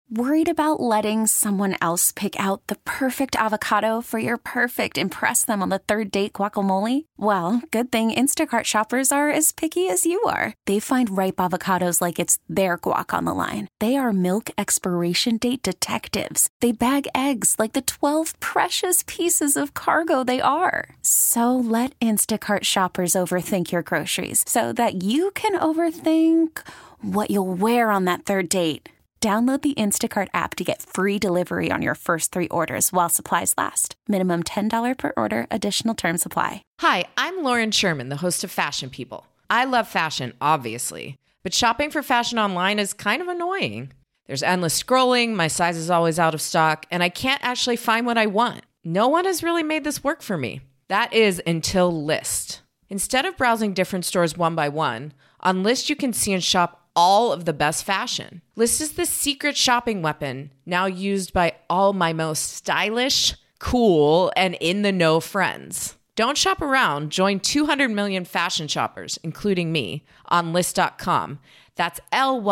Worried about letting someone else pick out the perfect avocado for your perfect impress them on the third date guacamole? Well, good thing Instacart shoppers are as picky as you are. They find ripe avocados like it's their guac on the line. They are milk expiration date detectives. They bag eggs like the 12 precious pieces of cargo they are. So let Instacart shoppers overthink your groceries so that you can overthink what you'll wear on that third date. Download the Instacart app to get free delivery on your first 3 orders while supplies last. Minimum $10 per order. Additional terms apply. Hi, I'm Lauren Sherman, the host of Fashion People. I love fashion, obviously, but shopping for fashion online is kind of annoying. There's endless scrolling, my size is always out of stock, and I can't actually find what I want. No one has really made this work for me. That is until Lyst. Instead of browsing different stores one by one, on Lyst you can see and shop all of the best fashion. Lyst is the secret shopping weapon now used by all my most stylish, cool, and in-the-know friends. Don't shop around. Join 200 million fashion shoppers, including me, on Lyst.com. That's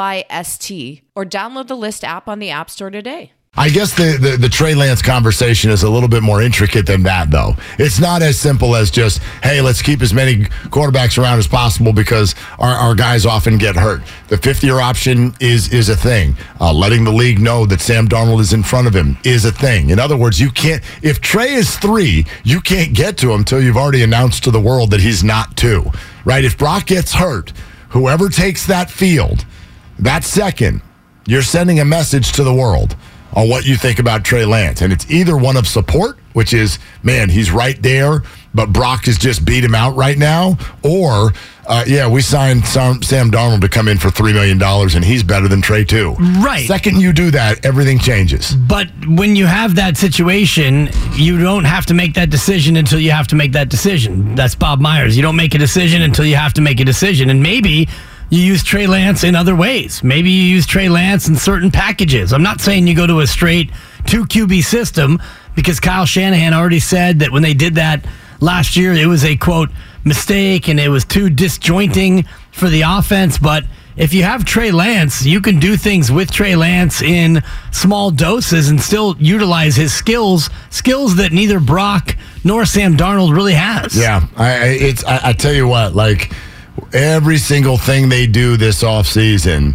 Lyst, or download the Lyst app on the App Store today. I guess the Trey Lance conversation is a little bit more intricate than that, though. It's not as simple as just, hey, let's keep as many quarterbacks around as possible because our guys often get hurt. The fifth-year option is a thing. Letting the league know that Sam Darnold is in front of him is a thing. In other words, you can't. If Trey is 3, you can't get to him until you've already announced to the world that he's not 2, right? If Brock gets hurt, whoever takes that field, that second, you're sending a message to the world on what you think about Trey Lance. And it's either one of support, which is, man, he's right there, but Brock has just beat him out right now, or, we signed Sam Darnold to come in for $3 million, and he's better than Trey, too. Right. Second you do that, everything changes. But when you have that situation, you don't have to make that decision until you have to make that decision. That's Bob Myers. You don't make a decision until you have to make a decision. And maybe you use Trey Lance in other ways. Maybe you use Trey Lance in certain packages. I'm not saying you go to a straight 2 QB system, because Kyle Shanahan already said that when they did that last year, it was a, quote, mistake and it was too disjointing for the offense. But if you have Trey Lance, you can do things with Trey Lance in small doses and still utilize his skills that neither Brock nor Sam Darnold really has. Yeah, I tell you what, like, every single thing they do this offseason,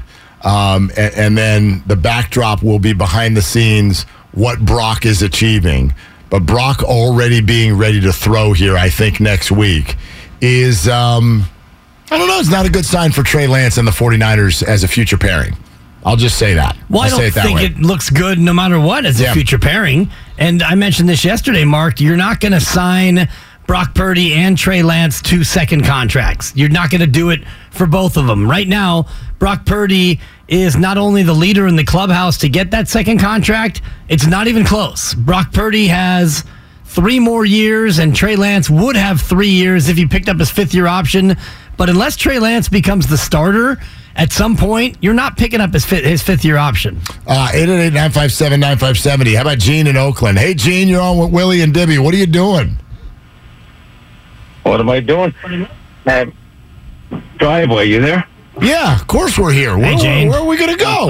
and then the backdrop will be behind the scenes what Brock is achieving. But Brock already being ready to throw here, I think, next week is, I don't know, it's not a good sign for Trey Lance and the 49ers as a future pairing. I'll just say that. Well, I don't think it looks good no matter what as a future pairing. And I mentioned this yesterday, Mark. You're not going to sign Brock Purdy and Trey Lance to second contracts. You're not going to do it for both of them. Right now, Brock Purdy is not only the leader in the clubhouse to get that second contract, it's not even close. Brock Purdy has 3 more years, and Trey Lance would have 3 years if he picked up his 5th-year option. But unless Trey Lance becomes the starter at some point, you're not picking up his 5th-year option. 888-957-9570. How about Gene in Oakland? Hey, Gene, you're on with Willie and Dibby. What are you doing? What am I doing? Driveway, you there? Yeah, of course we're here. Hey, Jane. Where are we going to go?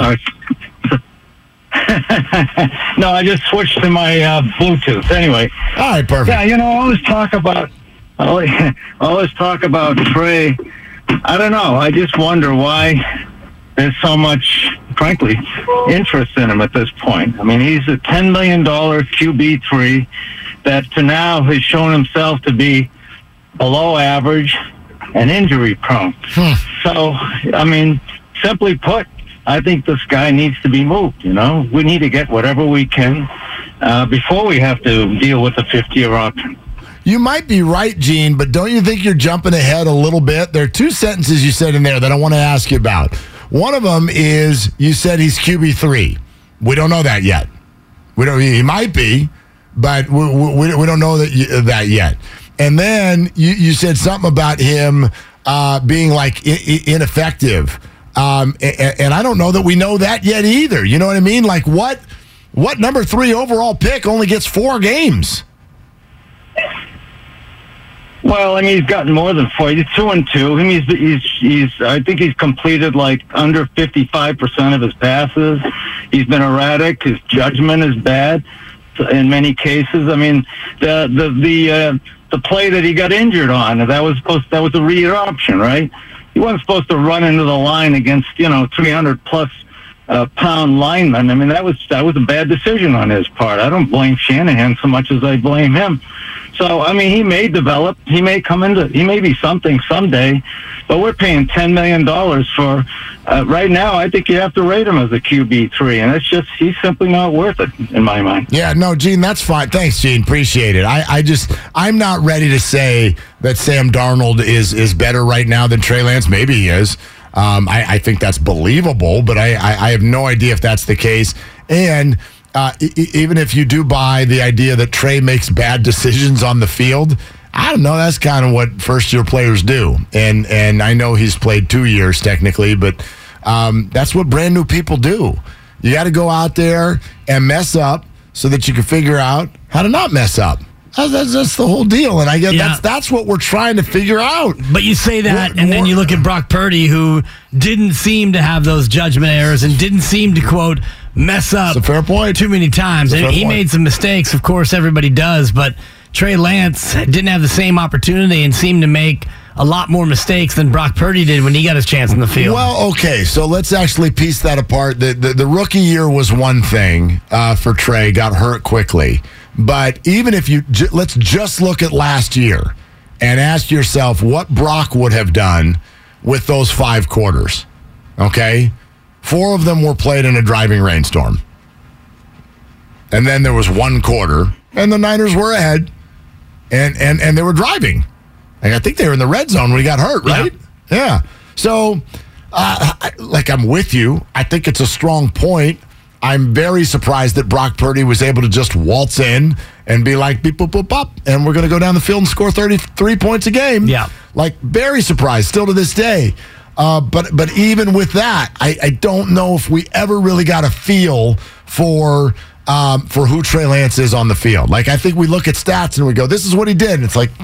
No, I just switched to my Bluetooth. Anyway. All right, perfect. Yeah, all this talk about Trey. I don't know. I just wonder why there's so much, frankly, interest in him at this point. I mean, he's a $10 million QB3 that to now has shown himself to be below average and injury prone. So, I mean, simply put, I think this guy needs to be moved. We need to get whatever we can before we have to deal with the 5th-year option. You might be right, Gene, but don't you think you're jumping ahead a little bit? There are 2 sentences you said in there that I want to ask you about. One of them is you said he's QB3. We don't know that yet. He might be, but we don't know that yet. And then you said something about him being like ineffective. And I don't know that we know that yet either. You know what I mean? Like what number 3 overall pick only gets 4 games? Well, I mean, he's gotten more than 4. He's 2-2. I mean, I think he's completed like under 55% of his passes. He's been erratic. His judgment is bad in many cases. I mean, the play that he got injured on, that was a read option, right? He wasn't supposed to run into the line against 300+ pound lineman. I mean, that was a bad decision on his part. I don't blame Shanahan so much as I blame him. So, I mean, he may develop. He may be something someday, but we're paying $10 million for, right now, I think you have to rate him as a QB3, and he's simply not worth it, in my mind. Yeah, no, Gene, that's fine. Thanks, Gene. Appreciate it. I'm not ready to say that Sam Darnold is better right now than Trey Lance. Maybe he is. I think that's believable, but I have no idea if that's the case. And even if you do buy the idea that Trey makes bad decisions on the field, I don't know. That's kind of what first-year players do. And I know he's played 2 years technically, but that's what brand new people do. You got to go out there and mess up so that you can figure out how to not mess up. That's the whole deal, and I guess that's what we're trying to figure out. But you say that, and then you look at Brock Purdy, who didn't seem to have those judgment errors and didn't seem to, quote, mess up a fair point. Too many times. And he made some mistakes, of course, everybody does, but Trey Lance didn't have the same opportunity and seemed to make a lot more mistakes than Brock Purdy did when he got his chance in the field. Well, okay, so let's actually piece that apart. The rookie year was one thing for Trey, got hurt quickly. But even if let's just look at last year and ask yourself what Brock would have done with those 5 quarters, okay? 4 of them were played in a driving rainstorm. And then there was 1 quarter, and the Niners were ahead, and they were driving. I think they were in the red zone when he got hurt, right? Yeah. So, I'm with you. I think it's a strong point. I'm very surprised that Brock Purdy was able to just waltz in and be like, beep, boop, boop, bop, and we're going to go down the field and score 33 points a game. Yeah. Very surprised, still to this day. But even with that, I don't know if we ever really got a feel for who Trey Lance is on the field. I think we look at stats and we go, this is what he did. And it's like,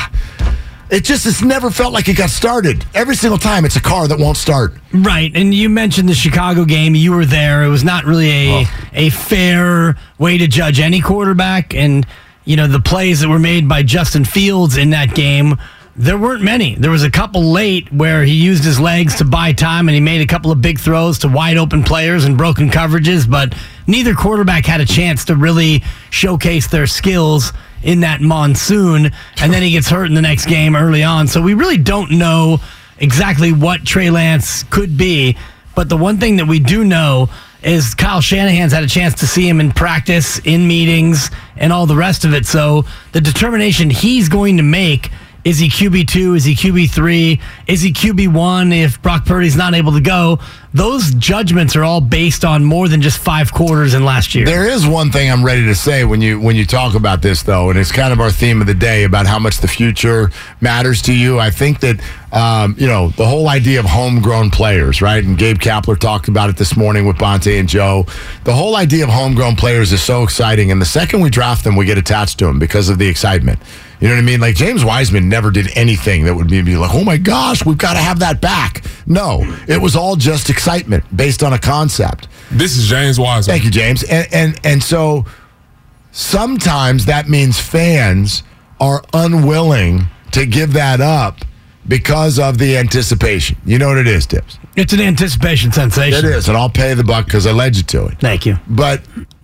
it's never felt like it got started. Every single time it's a car that won't start. Right. And you mentioned the Chicago game. You were there. It was not really a fair way to judge any quarterback. And, the plays that were made by Justin Fields in that game, there weren't many. There was a couple late where he used his legs to buy time and he made a couple of big throws to wide open players and broken coverages, but neither quarterback had a chance to really showcase their skills in that monsoon, and then he gets hurt in the next game early on. So we really don't know exactly what Trey Lance could be, but the one thing that we do know is Kyle Shanahan's had a chance to see him in practice, in meetings, and all the rest of it. So the determination he's going to make, is he QB2? Is he QB3? Is he QB1 if Brock Purdy's not able to go? Those judgments are all based on more than just 5 quarters in last year. There is one thing I'm ready to say when you talk about this, though, and it's kind of our theme of the day about how much the future matters to you. I think that, the whole idea of homegrown players, right? And Gabe Kapler talked about it this morning with Bonte and Joe. The whole idea of homegrown players is so exciting. And the second we draft them, we get attached to them because of the excitement. You know what I mean? Like James Wiseman never did anything that would be like, oh my gosh, we've got to have that back. No, it was all just excitement based on a concept. This is James Wiseman. Thank you, James. And so sometimes that means fans are unwilling to give that up because of the anticipation. You know what it is, Tips? It's an anticipation sensation. It is, and I'll pay the buck because I led you to it. Thank you. But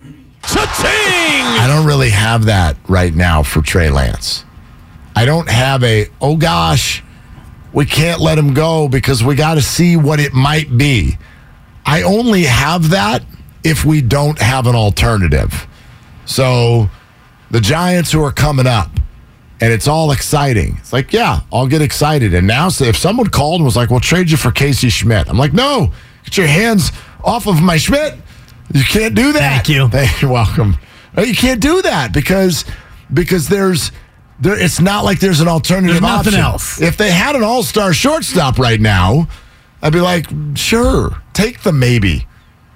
I don't really have that right now for Trey Lance. I don't have oh gosh, we can't let him go because we got to see what it might be. I only have that if we don't have an alternative. So the Giants who are coming up, and it's all exciting. It's like, yeah, I'll get excited. And now if someone called and was like, we'll trade you for Casey Schmidt. I'm like, no, get your hands off of my Schmidt. You can't do that. Thank you. You're welcome. You can't do that because it's not like there's an alternative option. Nothing else. If they had an all-star shortstop right now, I'd be like, sure, take the maybe.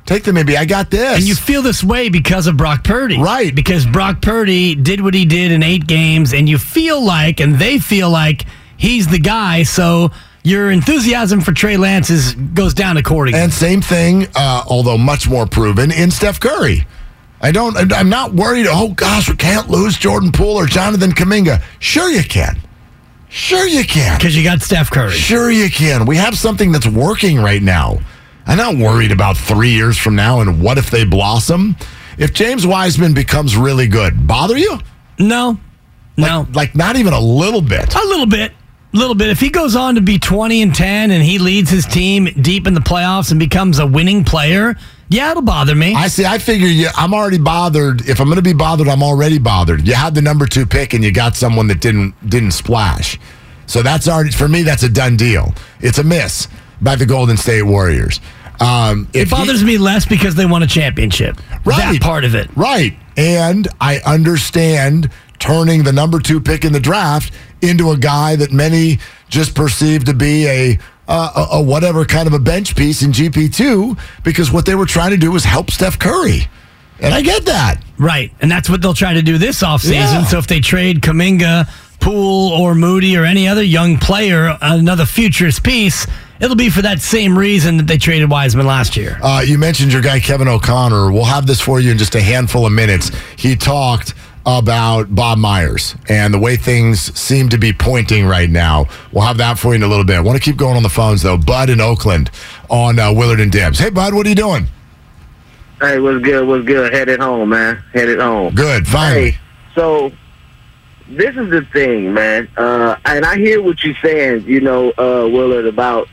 Take them, maybe. I got this. And you feel this way because of Brock Purdy. Right. Because Brock Purdy did what he did in 8 games, and you feel like, and they feel like, he's the guy, so your enthusiasm for Trey Lance goes down accordingly. And same thing, although much more proven, in Steph Curry. I'm not worried, oh gosh, we can't lose Jordan Poole or Jonathan Kuminga. Sure you can. Sure you can. Because you got Steph Curry. Sure you can. We have something that's working right now. I'm not worried about 3 years from now and what if they blossom. If James Wiseman becomes really good, bother you? No. Like not even a little bit. A little bit. If he goes on to be 20-10 and he leads his team deep in the playoffs and becomes a winning player, yeah, it'll bother me. I figure I'm already bothered. If I'm going to be bothered, I'm already bothered. You had the number 2 pick and you got someone that didn't splash. So that's already, for me, that's a done deal. It's a miss by the Golden State Warriors. It bothers me less because they won a championship. Right. That part of it. Right. And I understand turning the number 2 pick in the draft into a guy that many just perceive to be a whatever kind of a bench piece in GP2 because what they were trying to do was help Steph Curry. And I get that. Right. And that's what they'll try to do this offseason. Yeah. So if they trade Kuminga, Poole, or Moody or any other young player, another futures piece, it'll be for that same reason that they traded Wiseman last year. You mentioned your guy, Kevin O'Connor. We'll have this for you in just a handful of minutes. He talked about Bob Myers and the way things seem to be pointing right now. We'll have that for you in a little bit. I want to keep going on the phones, though. Bud in Oakland on Willard and Dibs. Hey, Bud, what are you doing? Hey, what's good? Headed home, man. Headed home. Good, finally. Hey, so this is the thing, man. And I hear what you're saying, Willard, about,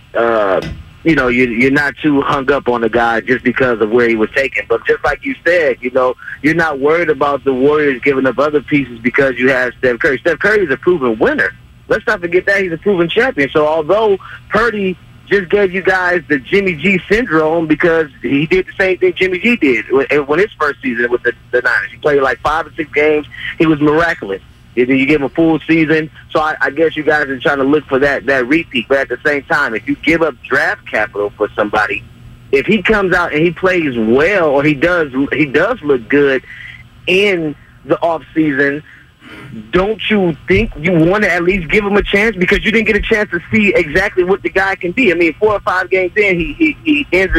you're not too hung up on the guy just because of where he was taken. But just like you said, you're not worried about the Warriors giving up other pieces because you have Steph Curry. Steph Curry is a proven winner. Let's not forget that he's a proven champion. So although Purdy just gave you guys the Jimmy G syndrome because he did the same thing Jimmy G did when his first season with the Niners. He played like 5 or 6 games. He was miraculous. You give him a full season. So I guess you guys are trying to look for that repeat. But at the same time, if you give up draft capital for somebody, if he comes out and he plays well or he does look good in the off season, don't you think you want to at least give him a chance because you didn't get a chance to see exactly what the guy can be? I mean, 4 or 5 games in, he ends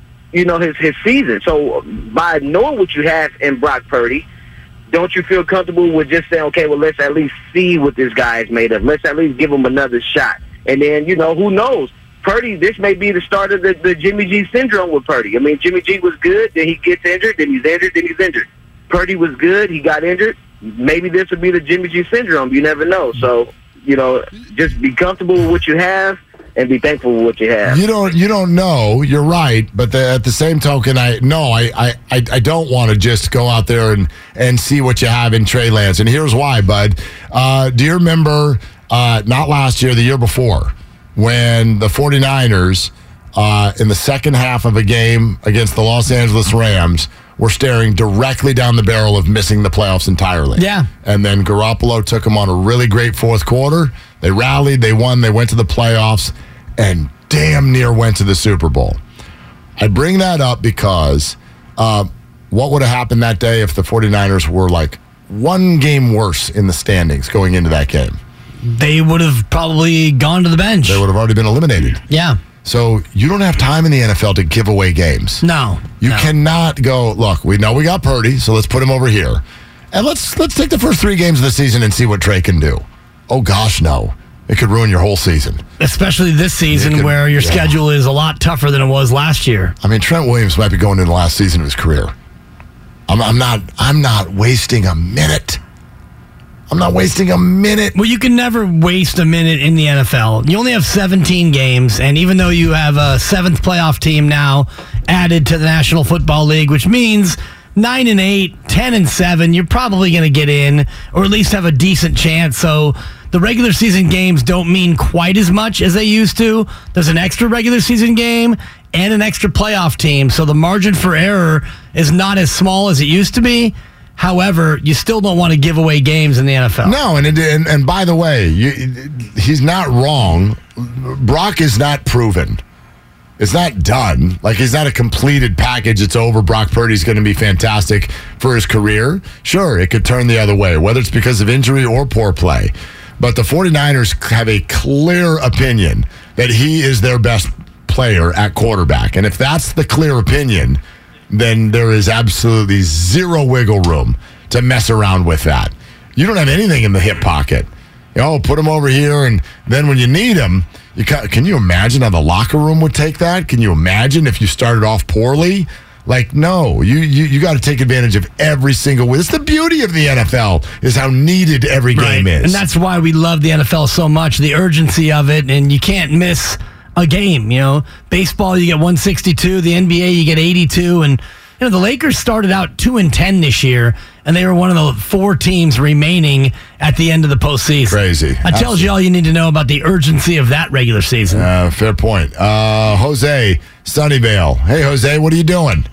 his season. So by knowing what you have in Brock Purdy, don't you feel comfortable with just saying, okay, well, let's at least see what this guy is made of. Let's at least give him another shot. And then, who knows? Purdy, this may be the start of the Jimmy G syndrome with Purdy. I mean, Jimmy G was good, then he gets injured, then he's injured, then he's injured. Purdy was good, he got injured. Maybe this would be the Jimmy G syndrome. You never know. So, just be comfortable with what you have and be thankful for what you have. You don't know. You're right, but at the same token, I don't want to just go out there and see what you have in Trey Lance. And here's why, Bud. Do you remember not last year, the year before, when the 49ers in the second half of a game against the Los Angeles Rams were staring directly down the barrel of missing the playoffs entirely? Yeah. And then Garoppolo took them on a really great fourth quarter. They rallied, they won, they went to the playoffs, and damn near went to the Super Bowl. I bring that up because what would have happened that day if the 49ers were like 1 game worse in the standings going into that game? They would have probably gone to the bench. They would have already been eliminated. Yeah. So you don't have time in the NFL to give away games. No. You cannot go, look, we know we got Purdy, so let's put him over here. And let's take the first 3 games of the season and see what Trey can do. Oh, gosh, no. It could ruin your whole season. Especially this season where your schedule is a lot tougher than it was last year. I mean, Trent Williams might be going into the last season of his career. I'm not wasting a minute. I'm not wasting a minute. Well, you can never waste a minute in the NFL. You only have 17 games, and even though you have a 7th playoff team now added to the National Football League, which means 9-8, 10-7, you're probably going to get in, or at least have a decent chance. So the regular season games don't mean quite as much as they used to. There's an extra regular season game and an extra playoff team, so the margin for error is not as small as it used to be. However, you still don't want to give away games in the NFL. No, and by the way, he's not wrong. Brock is not proven. It's not done. Like, he's not a completed package. It's over. Brock Purdy's going to be fantastic for his career. Sure, it could turn the other way, whether it's because of injury or poor play. But the 49ers have a clear opinion that he is their best player at quarterback. And if that's the clear opinion, then there is absolutely zero wiggle room to mess around with that. You don't have anything in the hip pocket. Put him over here, and then when you need him, can you imagine how the locker room would take that? Can you imagine if you started off poorly? Like, no, you got to take advantage of every single win. It's the beauty of the NFL is how needed every game is. And that's why we love the NFL so much, the urgency of it, and you can't miss a game. Baseball, you get 162, the NBA, you get 82, and the Lakers started out 2-10 this year, and they were one of the 4 teams remaining at the end of the postseason. Crazy. That tells you all you need to know about the urgency of that regular season. Fair point. Jose, Sunnyvale. Hey, Jose, what are you doing?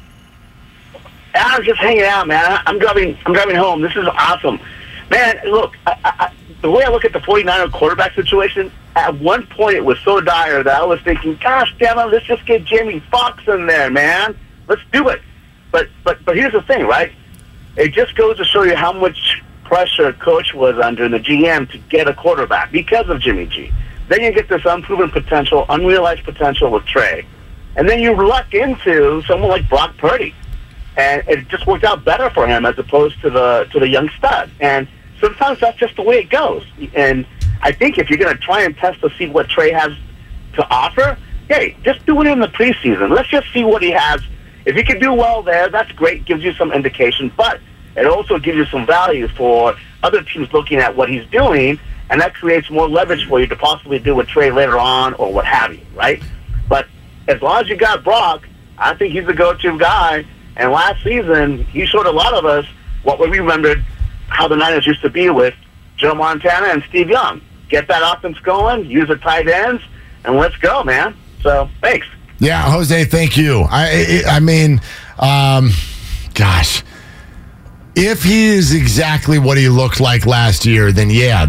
I'm just hanging out, man. I'm driving home. This is awesome. Man, look, the way I look at the 49er quarterback situation, at one point it was so dire that I was thinking, gosh, damn it, let's just get Jamie Foxx in there, man. Let's do it. But here's the thing, right? It just goes to show you how much pressure coach was under and the GM to get a quarterback because of Jimmy G. Then you get this unproven potential, unrealized potential with Trey. And then you luck into someone like Brock Purdy. And it just worked out better for him as opposed to the young stud. And sometimes that's just the way it goes. And I think if you're going to try and test to see what Trey has to offer, hey, just do it in the preseason. Let's just see what he has. If he can do well there, that's great. Gives you some indication. But it also gives you some value for other teams looking at what he's doing, and that creates more leverage for you to possibly do with Trey later on or what have you, right? But as long as you got Brock, I think he's the go-to guy. And last season, he showed a lot of us what we remembered how the Niners used to be with Joe Montana and Steve Young. Get that offense going, use the tight ends, and let's go, man. So, thanks. Yeah, Jose, thank you. I mean, gosh, if he is exactly what he looked like last year, then yeah,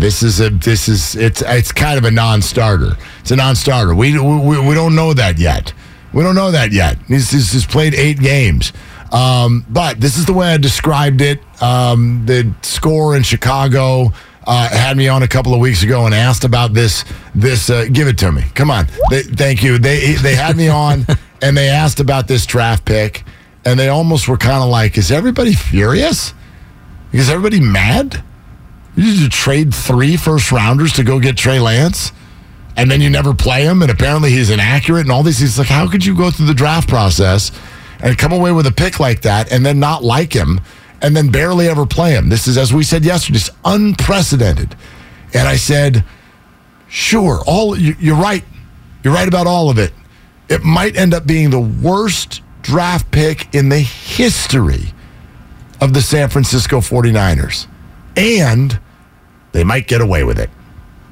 it's kind of a non-starter. It's a non-starter. We don't know that yet. We don't know that yet. He's played 8 games. But this is the way I described it. The score in Chicago had me on a couple of weeks ago and asked about this. Give it to me. Come on. Thank you. They had me on and they asked about this draft pick, and they almost were kind of like, is everybody furious? Is everybody mad? You need to trade 3 first-rounders to go get Trey Lance, and then you never play him, and apparently he's inaccurate and all these things. Like, how could you go through the draft process and come away with a pick like that and then not like him and then barely ever play him? This is, as we said yesterday, it's unprecedented. And I said, sure, you're right. You're right about all of it. It might end up being the worst draft pick in the history of the San Francisco 49ers. And they might get away with it.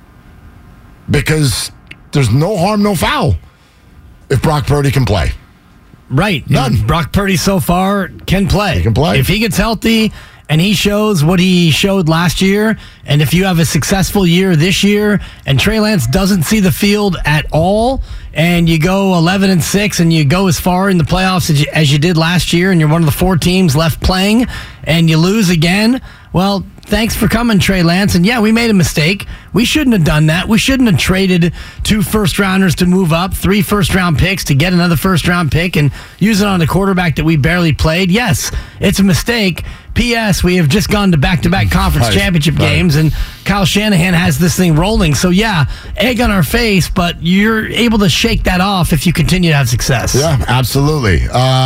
Because there's no harm, no foul if Brock Purdy can play. Right. None. Brock Purdy so far can play. He can play. If he gets healthy and he shows what he showed last year, and if you have a successful year this year and Trey Lance doesn't see the field at all, and you go 11-6 and you go as far in the playoffs as you did last year, and you're one of the 4 teams left playing, and you lose again, well, thanks for coming, Trey Lance. And yeah, we made a mistake. We shouldn't have done that. We shouldn't have traded 2 first-rounders to move up, 3 first-round picks to get another first-round pick and use it on a quarterback that we barely played. Yes, it's a mistake. P.S. We have just gone to back-to-back conference championship games, and Kyle Shanahan has this thing rolling. So, yeah, egg on our face, but you're able to shake that off if you continue to have success. Yeah, absolutely.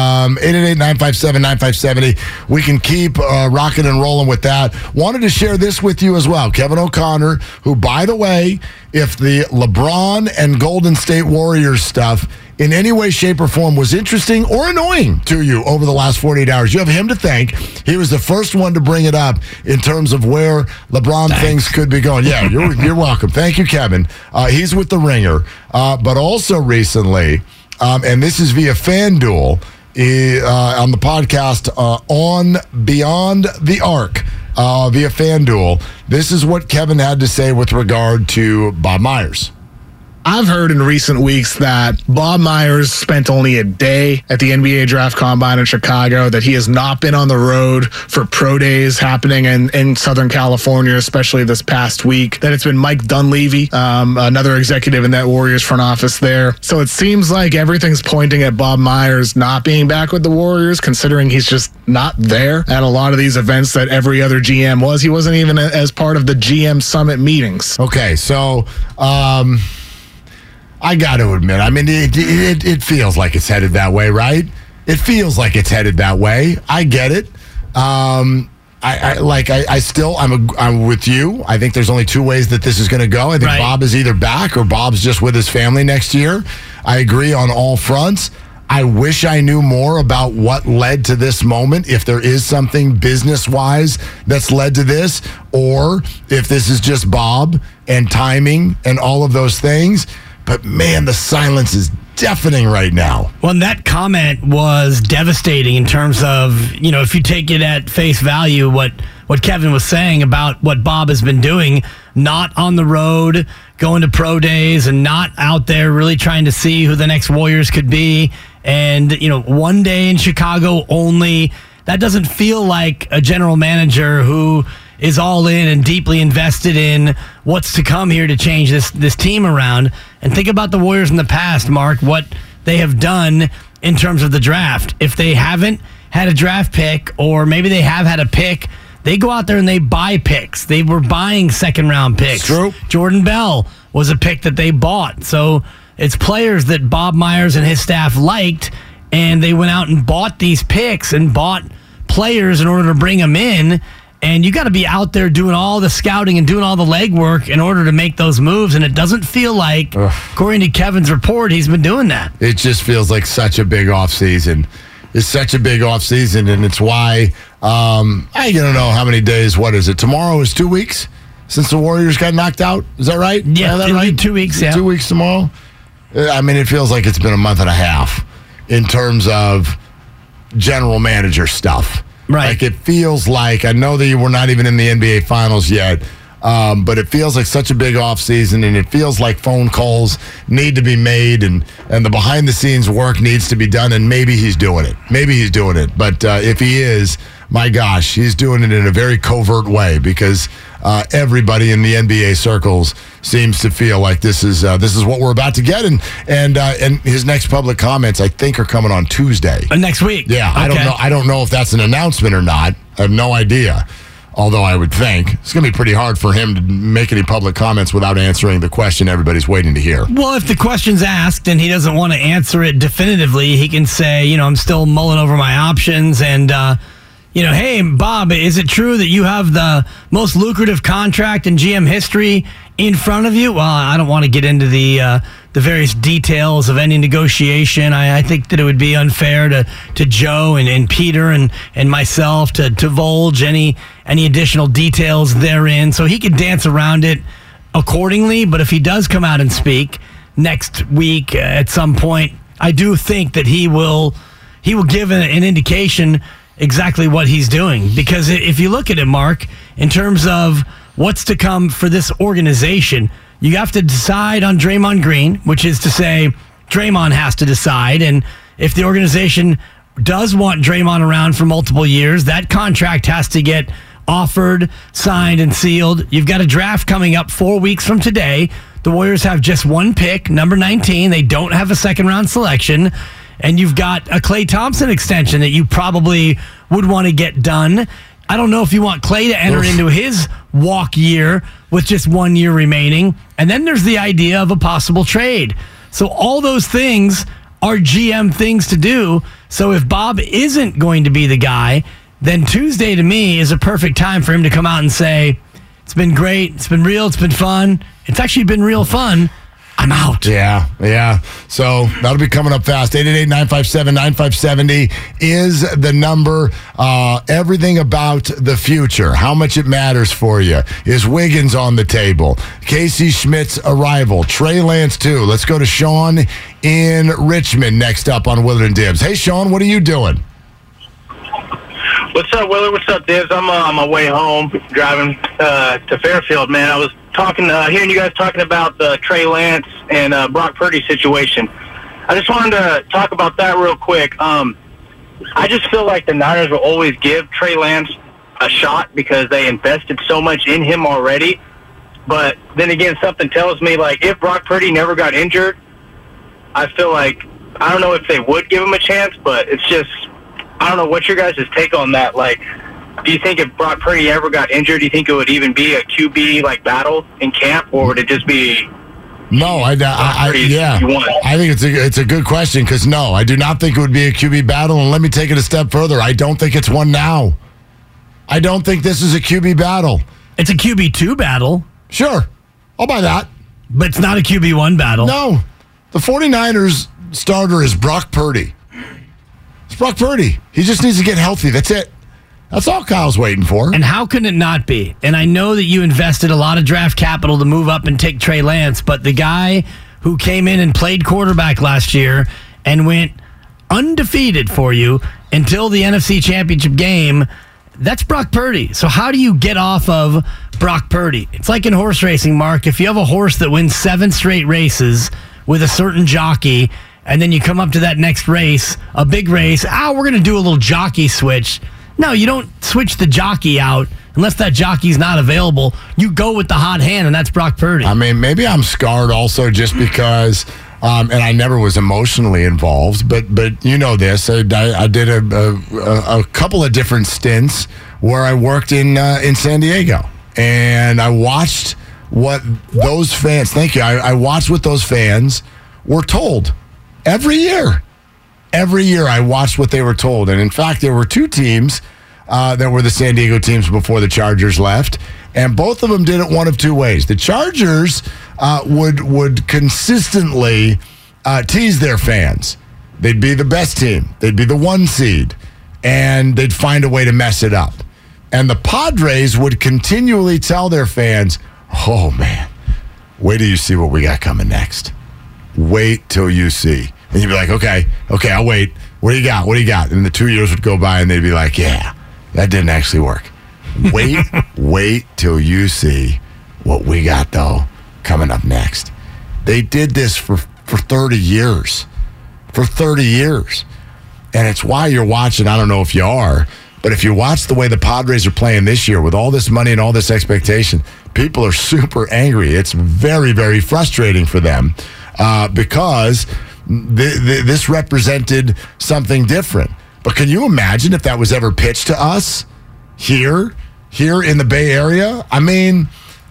888-957-9570. We can keep rocking and rolling with that. Wanted to share this with you as well. Kevin O'Connor, who, by the way, if the LeBron and Golden State Warriors stuff in any way, shape, or form was interesting or annoying to you over the last 48 hours, you have him to thank. He was the first one to bring it up in terms of where LeBron things could be going. Yeah, you're welcome. Thank you, Kevin. He's with The Ringer. But also recently, and this is via FanDuel, on the podcast on Beyond the Arc via FanDuel, this is what Kevin had to say with regard to Bob Myers. I've heard in recent weeks that Bob Myers spent only a day at the NBA Draft Combine in Chicago, that he has not been on the road for pro days happening in Southern California, especially this past week, that it's been Mike Dunleavy, another executive in that Warriors front office there. So it seems like everything's pointing at Bob Myers not being back with the Warriors, considering he's just not there at a lot of these events that every other GM was. He wasn't even as part of the GM Summit meetings. Okay, so I got to admit, I mean, it feels like it's headed that way, right? It feels like it's headed that way. I get it. I'm with you. I think there's only two ways that this is going to go. I think Right. Bob is either back or Bob's just with his family next year. I agree on all fronts. I wish I knew more about what led to this moment, if there is something business-wise that's led to this, or if this is just Bob and timing and all of those things. But, man, the silence is deafening right now. Well, and that comment was devastating in terms of, if you take it at face value, what Kevin was saying about what Bob has been doing, not on the road, going to pro days, and not out there really trying to see who the next Warriors could be. And, one day in Chicago only. That doesn't feel like a general manager who is all in and deeply invested in what's to come here to change this team around. And think about the Warriors in the past, Mark, what they have done in terms of the draft. If they haven't had a draft pick, or maybe they have had a pick, they go out there and they buy picks. They were buying second-round picks. It's true. Jordan Bell was a pick that they bought. So it's players that Bob Myers and his staff liked, and they went out and bought these picks and bought players in order to bring them in. And you got to be out there doing all the scouting and doing all the legwork in order to make those moves. And it doesn't feel like, according to Kevin's report, he's been doing that. It just feels like such a big offseason. It's such a big offseason, and it's why I don't know how many days. What is it? Tomorrow is 2 weeks since the Warriors got knocked out. Is that right? Yeah, that right? 2 weeks, yeah. 2 weeks tomorrow. I mean, it feels like it's been a month and a half in terms of general manager stuff. Right. Like, it feels like, I know that we're not even in the NBA Finals yet, but it feels like such a big offseason, and it feels like phone calls need to be made, and the behind-the-scenes work needs to be done, and maybe he's doing it. But if he is, my gosh, he's doing it in a very covert way, because everybody in the NBA circles seems to feel like this is what we're about to get, and his next public comments, I think, are coming on Tuesday. Next week. Yeah, Okay. I don't know if that's an announcement or not. I have no idea. Although I would think it's going to be pretty hard for him to make any public comments without answering the question everybody's waiting to hear. Well, if the question's asked and he doesn't want to answer it definitively, he can say, I'm still mulling over my options, and hey, Bob, is it true that you have the most lucrative contract in GM history in front of you? Well, I don't want to get into the various details of any negotiation. I think that it would be unfair to Joe and Peter and myself to divulge any additional details therein. So he could dance around it accordingly. But if he does come out and speak next week at some point, I do think that he will give an indication exactly what he's doing. Because if you look at it, Mark, in terms of what's to come for this organization, you have to decide on Draymond Green, which is to say Draymond has to decide. And if the organization does want Draymond around for multiple years, that contract has to get offered, signed, and sealed. You've got a draft coming up 4 weeks from today. The Warriors have just one pick, number 19. They don't have a second-round selection. And you've got a Klay Thompson extension that you probably would want to get done. I don't know if you want Klay to enter into his walk year with just 1 year remaining. And then there's the idea of a possible trade. So all those things are GM things to do. So if Bob isn't going to be the guy, then Tuesday to me is a perfect time for him to come out and say, it's been great, it's been real, it's been fun. It's actually been real fun. I'm out. Yeah. So that'll be coming up fast. 888-957-9570 is the number. Everything about the future, how much it matters for you. Is Wiggins on the table? Casey Schmidt's arrival. Trey Lance, too. Let's go to Sean in Richmond next up on Willard and Dibs. Hey, Sean, what are you doing? What's up, Willard? What's up, Dibs? I'm on my way home, driving to Fairfield, man. I was hearing you guys talking about the Trey Lance and Brock Purdy situation. I just wanted to talk about that real quick. I just feel like the Niners will always give Trey Lance a shot because they invested so much in him already. But then again, something tells me, like, if Brock Purdy never got injured, I feel like, I don't know if they would give him a chance, but it's just, I don't know, what's your guys' take on that? Like, do you think if Brock Purdy ever got injured, do you think it would even be a QB, like, battle in camp, or would it just be... No, I think it's a good question because no, I do not think it would be a QB battle. And let me take it a step further. I don't think it's one now. I don't think this is a QB battle. It's a QB2 battle. Sure, I'll buy that. But it's not a QB1 battle. No, the 49ers starter is Brock Purdy. It's Brock Purdy. He just needs to get healthy. That's it. That's all Kyle's waiting for. And how can it not be? And I know that you invested a lot of draft capital to move up and take Trey Lance, but the guy who came in and played quarterback last year and went undefeated for you until the NFC Championship game, that's Brock Purdy. So how do you get off of Brock Purdy? It's like in horse racing, Mark. If you have a horse that wins 7 straight races with a certain jockey, and then you come up to that next race, a big race, we're going to do a little jockey switch. No, you don't switch the jockey out unless that jockey's not available. You go with the hot hand, and that's Brock Purdy. I mean, maybe I'm scarred also just because, and I never was emotionally involved, but you know this. I did a couple of different stints where I worked in San Diego, and I watched what those fans, thank you, I watched what those fans were told every year. Every year I watched what they were told. And in fact, there were 2 teams that were the San Diego teams before the Chargers left. And both of them did it one of 2 ways. The Chargers would consistently tease their fans. They'd be the best team. They'd be the 1 seed. And they'd find a way to mess it up. And the Padres would continually tell their fans, oh, man, wait till you see what we got coming next. Wait till you see. And you'd be like, okay, I'll wait. What do you got? And the 2 years would go by, and they'd be like, yeah, that didn't actually work. Wait till you see what we got, though, coming up next. They did this for 30 years. For 30 years. And it's why you're watching, I don't know if you are, but if you watch the way the Padres are playing this year with all this money and all this expectation, people are super angry. It's very, very frustrating for them because... This represented something different. But can you imagine if that was ever pitched to us here in the Bay Area? I mean,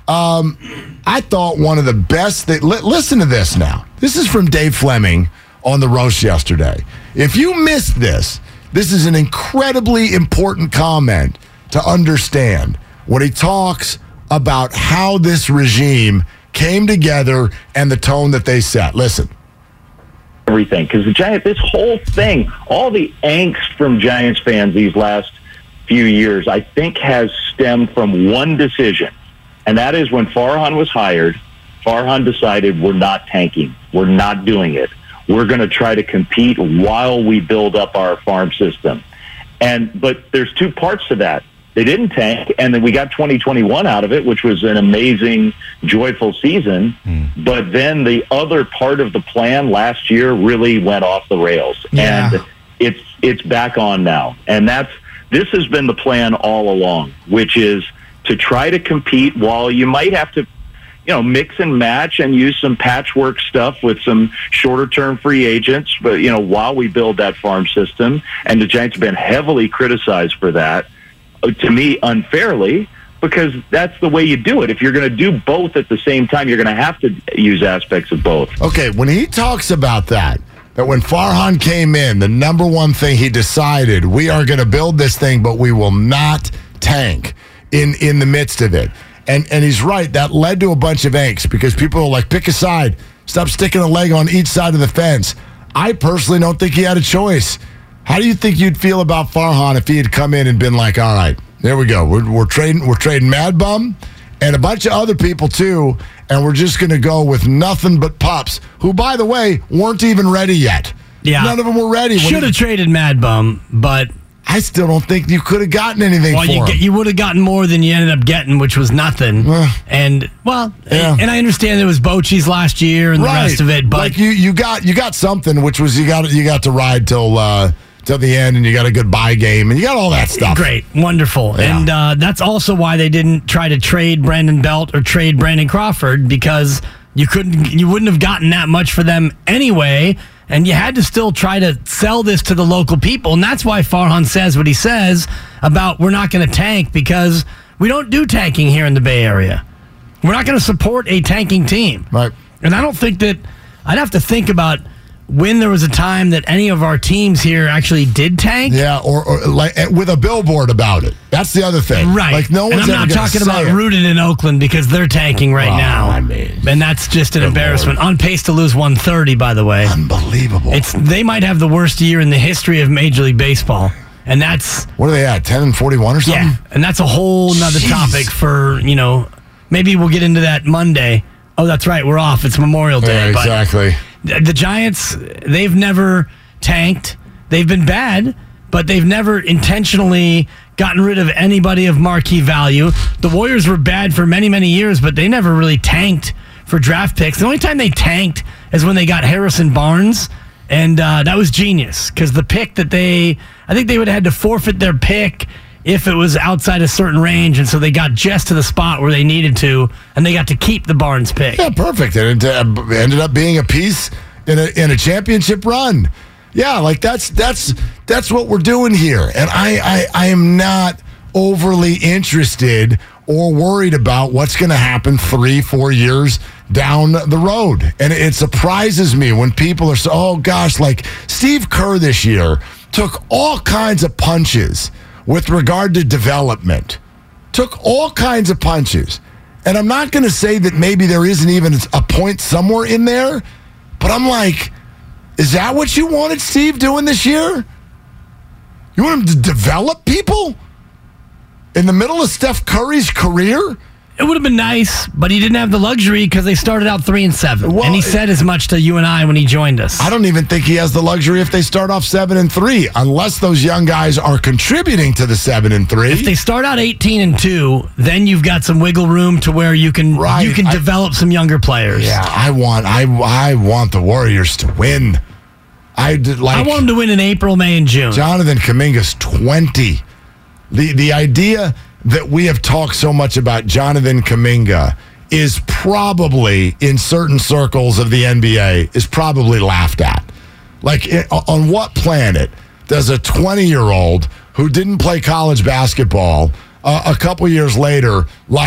I thought one of the best listen to this now. This is from Dave Fleming on the roast yesterday. If you missed this is an incredibly important comment to understand when he talks about how this regime came together and the tone that they set. Listen. Everything, because the Giants, this whole thing, all the angst from Giants fans these last few years, I think has stemmed from one decision, and that is when Farhan was hired, Farhan decided we're not tanking, we're not doing it, we're going to try to compete while we build up our farm system. But there's 2 parts to that. They didn't tank, and then we got 2021 out of it, which was an amazing, joyful season. But then the other part of the plan last year really went off the rails, and it's back on now. And this has been the plan all along, which is to try to compete while you might have to, mix and match and use some patchwork stuff with some shorter-term free agents, but while we build that farm system. And the Giants have been heavily criticized for that. To me, unfairly, because that's the way you do it. If you're going to do both at the same time, you're going to have to use aspects of both. Okay, when he talks about that when Farhan came in, the number one thing he decided, we are going to build this thing, but we will not tank in the midst of it. And he's right, that led to a bunch of angst because people are like, pick a side, stop sticking a leg on each side of the fence. I personally don't think he had a choice. How do you think you'd feel about Farhan if he had come in and been like, all right, there we go. We're trading Mad Bum and a bunch of other people too, and we're just going to go with nothing but pups, who, by the way, weren't even ready yet. Yeah. None of them were ready. Should have traded Mad Bum, but I still don't think you could have gotten anything for him. You would have gotten more than you ended up getting, which was nothing. And I understand there was Bochy's last year and the rest of it, but like you got something, which was you got to ride till the end, and you got a good buy game, and you got all that stuff. Great, wonderful, and that's also why they didn't try to trade Brandon Belt or trade Brandon Crawford, because you wouldn't have gotten that much for them anyway. And you had to still try to sell this to the local people. And that's why Farhan says what he says about we're not going to tank, because we don't do tanking here in the Bay Area. We're not going to support a tanking team. Right. And I don't think that I'd have to think about when there was a time that any of our teams here actually did tank. Yeah, or like with a billboard about it. That's the other thing. Right. Like no one's and I'm not talking about Rooted in Oakland, because they're tanking right now. I mean, and that's just an embarrassment. Lord. On pace to lose 130, by the way. Unbelievable. They might have the worst year in the history of Major League Baseball. And that's... What are they at, 10-41 or something? Yeah, and that's a whole nother topic for, maybe we'll get into that Monday. Oh, that's right, we're off. It's Memorial Day. Yeah, exactly. The Giants, they've never tanked. They've been bad, but they've never intentionally gotten rid of anybody of marquee value. The Warriors were bad for many, many years, but they never really tanked for draft picks. The only time they tanked is when they got Harrison Barnes, and that was genius, because the pick that I think they would have had to forfeit their pick if it was outside a certain range, and so they got just to the spot where they needed to, and they got to keep the Barnes pick. Yeah, perfect. And it ended up being a piece in a championship run. Yeah, like that's what we're doing here. And I am not overly interested or worried about what's going to happen 3-4 years down the road. And it surprises me when people are so, oh gosh, like Steve Kerr this year took all kinds of punches with regard to development. Took all kinds of punches. And I'm not going to say that maybe there isn't even a point somewhere in there, but I'm like, is that what you wanted Steve doing this year? You want him to develop people in the middle of Steph Curry's career? It would have been nice, but he didn't have the luxury because they started out 3-7. Well, and he said as much to you and I when he joined us. I don't even think he has the luxury if they start off 7-3, unless those young guys are contributing to the 7-3. If they start out 18-2, then you've got some wiggle room to where you can develop some younger players. Yeah, I want the Warriors to win. I want them to win in April, May, and June. Jonathan Kuminga's 20. The idea that we have talked so much about Jonathan Kuminga is probably, in certain circles of the NBA, is probably laughed at. Like, on what planet does a 20-year-old who didn't play college basketball a couple years later,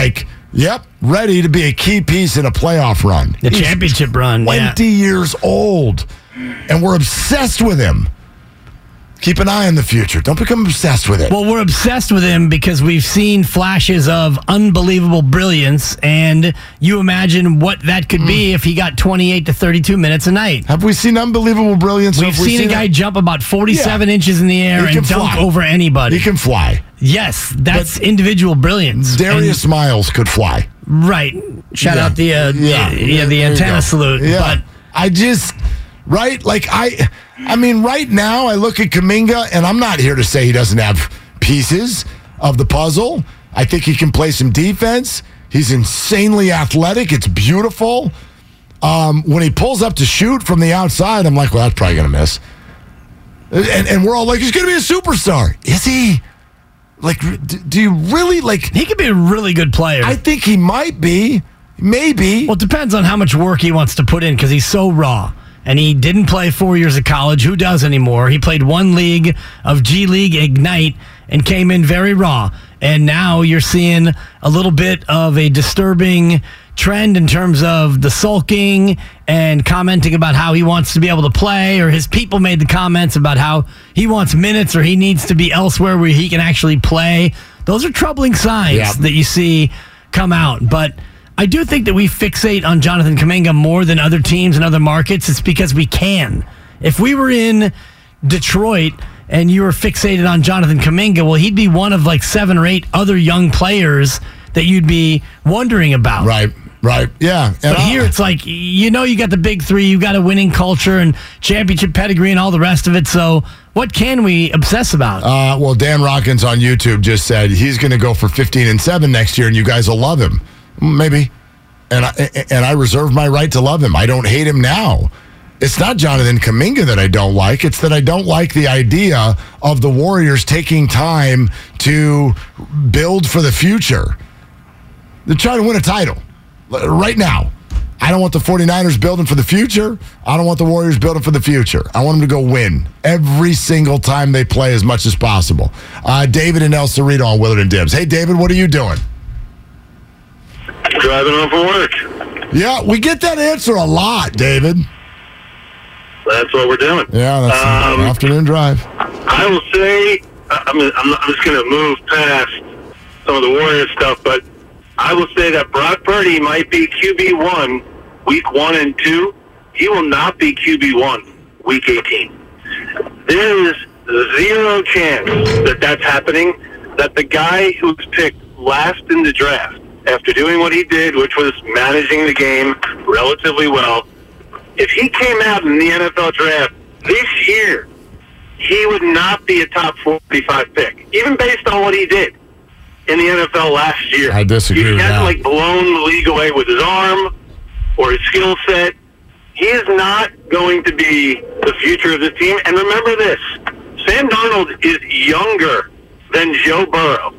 ready to be a key piece in a playoff run? The championship run, 20 years old, and we're obsessed with him. Keep an eye on the future. Don't become obsessed with it. Well, we're obsessed with him because we've seen flashes of unbelievable brilliance, and you imagine what that could be if he got 28 to 32 minutes a night. Have we seen unbelievable brilliance? We've seen a guy jump about 47 inches in the air and dunk over anybody. He can fly. Yes, that's individual brilliance. Darius Miles could fly. Right. Shout out the antenna salute. Yeah. But I just... Right? Like, I mean, right now, I look at Kuminga, and I'm not here to say he doesn't have pieces of the puzzle. I think he can play some defense. He's insanely athletic. It's beautiful. When he pulls up to shoot from the outside, I'm like, well, that's probably going to miss. And we're all like, he's going to be a superstar. Is he? Like, do you really, like... He could be a really good player. I think he might be. Maybe. Well, it depends on how much work he wants to put in, because he's so raw. And he didn't play 4 years of college. Who does anymore? He played one league of G League Ignite and came in very raw. And now you're seeing a little bit of a disturbing trend in terms of the sulking and commenting about how he wants to be able to play, or his people made the comments about how he wants minutes or he needs to be elsewhere where he can actually play. Those are troubling signs that you see come out. But I do think that we fixate on Jonathan Kuminga more than other teams and other markets. It's because we can. If we were in Detroit and you were fixated on Jonathan Kuminga, well, he'd be one of like 7 or 8 other young players that you'd be wondering about. Right. Right. Yeah. But here it's like, you got the big three, you got a winning culture and championship pedigree and all the rest of it. So what can we obsess about? Well, Dan Rockins on YouTube just said he's going to go for 15-7 next year, and you guys will love him. Maybe. And I reserve my right to love him. I don't hate him now. It's not Jonathan Kuminga that I don't like. It's that I don't like the idea of the Warriors taking time to build for the future. They're trying to win a title right now. I don't want the 49ers building for the future. I don't want the Warriors building for the future. I want them to go win every single time they play as much as possible. David and El Cerrito on Willard and Dibs. Hey, David, what are you doing? Driving home from work. Yeah, we get that answer a lot, David. That's what we're doing. Yeah, that's an afternoon drive. I will say, I'm just going to move past some of the Warriors stuff, but I will say that Brock Purdy might be QB1 week 1 and 2. He will not be QB1 week 18. There is zero chance that that's happening, that the guy who was picked last in the draft, after doing what he did, which was managing the game relatively well, if he came out in the NFL draft this year, he would not be a top 45 pick, even based on what he did in the NFL last year. I disagree with that. He hasn't blown the league away with his arm or his skill set. He is not going to be the future of this team. And remember this, Sam Darnold is younger than Joe Burrow.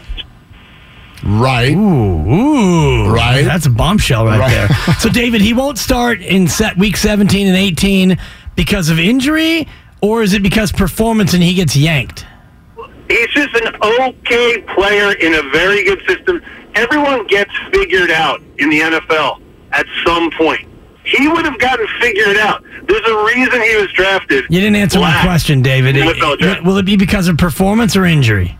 Right. Ooh. Right. That's a bombshell right there. So, David, he won't start in week 17 and 18 because of injury, or is it because performance and he gets yanked? He's just an okay player in a very good system. Everyone gets figured out in the NFL at some point. He would have gotten figured out. There's a reason he was drafted. You didn't answer my question, David. Will it be because of performance or injury?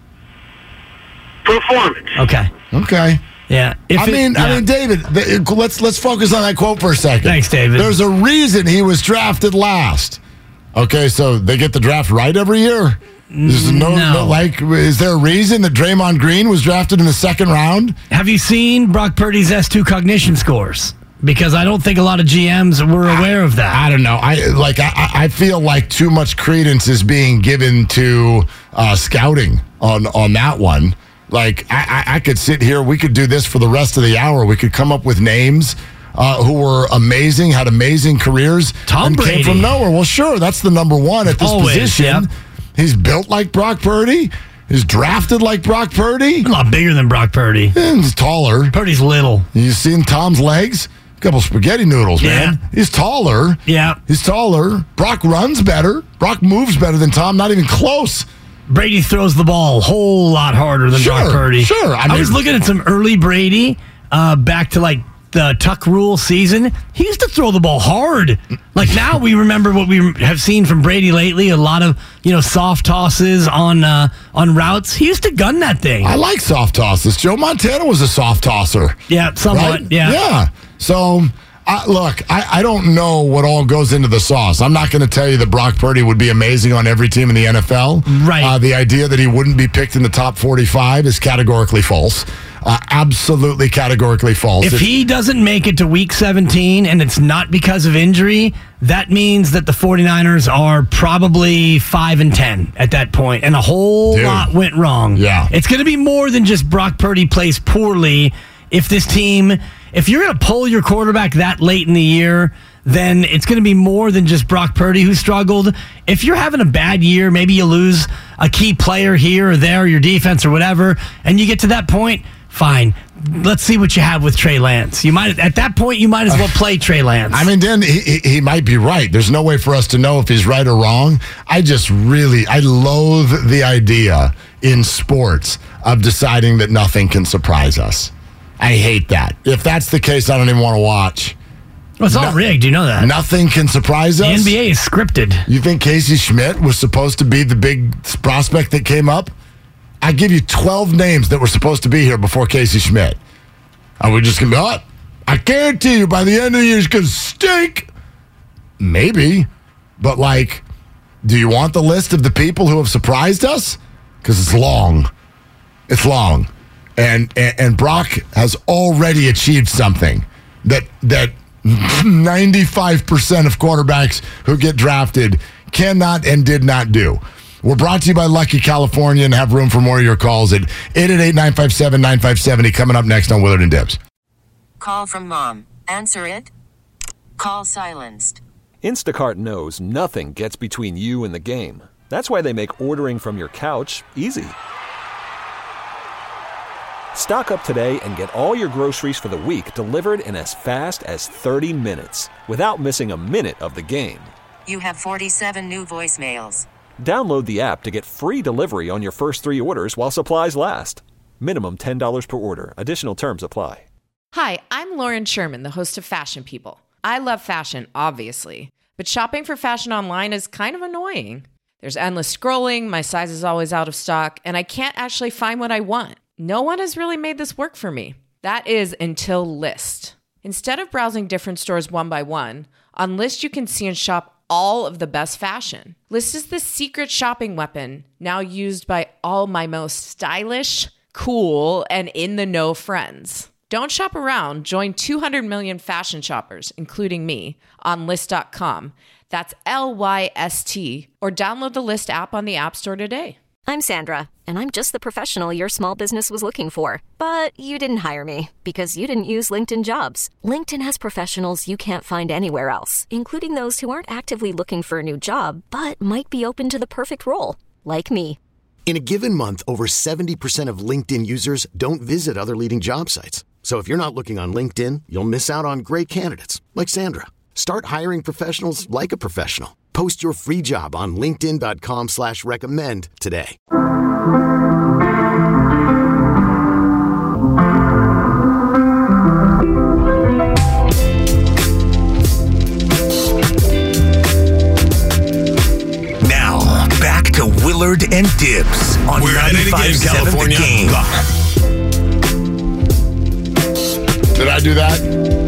Performance. Okay. Yeah. I mean, David, let's focus on that quote for a second. Thanks, David. There's a reason he was drafted last. Okay, so they get the draft right every year? Is there a reason that Draymond Green was drafted in the second round? Have you seen Brock Purdy's S2 cognition scores? Because I don't think a lot of GMs were aware of that. I don't know. I feel like too much credence is being given to scouting on that one. Like, I could sit here. We could do this for the rest of the hour. We could come up with names who were amazing, had amazing careers. Tom Brady. Came from nowhere. Well, sure, that's the number one at this position. Yep. He's built like Brock Purdy. He's drafted like Brock Purdy. A lot bigger than Brock Purdy. And he's taller. Purdy's little. You seen Tom's legs? A couple spaghetti noodles, man. He's taller. Yeah. He's taller. Brock runs better. Brock moves better than Tom. Not even close. Brady throws the ball a whole lot harder than Brock Purdy. Sure. I was looking at some early Brady back to like the Tuck Rule season. He used to throw the ball hard. Like now we remember what we have seen from Brady lately, a lot of, soft tosses on routes. He used to gun that thing. I like soft tosses. Joe Montana was a soft tosser. Yeah, somewhat. Right? Yeah. So, I don't know what all goes into the sauce. I'm not going to tell you that Brock Purdy would be amazing on every team in the NFL. Right. The idea that he wouldn't be picked in the top 45 is categorically false. Absolutely categorically false. If he doesn't make it to week 17 and it's not because of injury, that means that the 49ers are probably 5-10 at that point, and a whole lot went wrong. Yeah. It's going to be more than just Brock Purdy plays poorly. If you're going to pull your quarterback that late in the year, then it's going to be more than just Brock Purdy who struggled. If you're having a bad year, maybe you lose a key player here or there, your defense or whatever, and you get to that point, fine. Let's see what you have with Trey Lance. At that point, you might as well play Trey Lance. I mean, Dan, he might be right. There's no way for us to know if he's right or wrong. I loathe the idea in sports of deciding that nothing can surprise us. I hate that. If that's the case, I don't even want to watch. Well, it's all rigged. You know that. Nothing can surprise us. The NBA is scripted. You think Casey Schmidt was supposed to be the big prospect that came up? I give you 12 names that were supposed to be here before Casey Schmidt. Are we just going to be, I guarantee you by the end of the year it's going to stink? Maybe. But, do you want the list of the people who have surprised us? Because it's long. It's long. And Brock has already achieved something that 95% of quarterbacks who get drafted cannot and did not do. We're brought to you by Lucky California and have room for more of your calls at 888-957-9570 coming up next on Willard and Dibs. Call from mom. Answer it. Call silenced. Instacart knows nothing gets between you and the game. That's why they make ordering from your couch easy. Stock up today and get all your groceries for the week delivered in as fast as 30 minutes without missing a minute of the game. You have 47 new voicemails. Download the app to get free delivery on your first 3 orders while supplies last. Minimum $10 per order. Additional terms apply. Hi, I'm Lauren Sherman, the host of Fashion People. I love fashion, obviously, but shopping for fashion online is kind of annoying. There's endless scrolling, my size is always out of stock, and I can't actually find what I want. No one has really made this work for me. That is until Lyst. Instead of browsing different stores one by one, on Lyst you can see and shop all of the best fashion. Lyst is the secret shopping weapon now used by all my most stylish, cool, and in-the-know friends. Don't shop around. Join 200 million fashion shoppers, including me, on Lyst.com. That's Lyst, or download the Lyst app on the App Store today. I'm Sandra, and I'm just the professional your small business was looking for. But you didn't hire me because you didn't use LinkedIn Jobs. LinkedIn has professionals you can't find anywhere else, including those who aren't actively looking for a new job, but might be open to the perfect role, like me. In a given month, over 70% of LinkedIn users don't visit other leading job sites. So if you're not looking on LinkedIn, you'll miss out on great candidates like Sandra. Start hiring professionals like a professional. Post your free job on linkedin.com/recommend today. Now, back to Willard and Dibs on 95.7 California. The Game. Did I do that?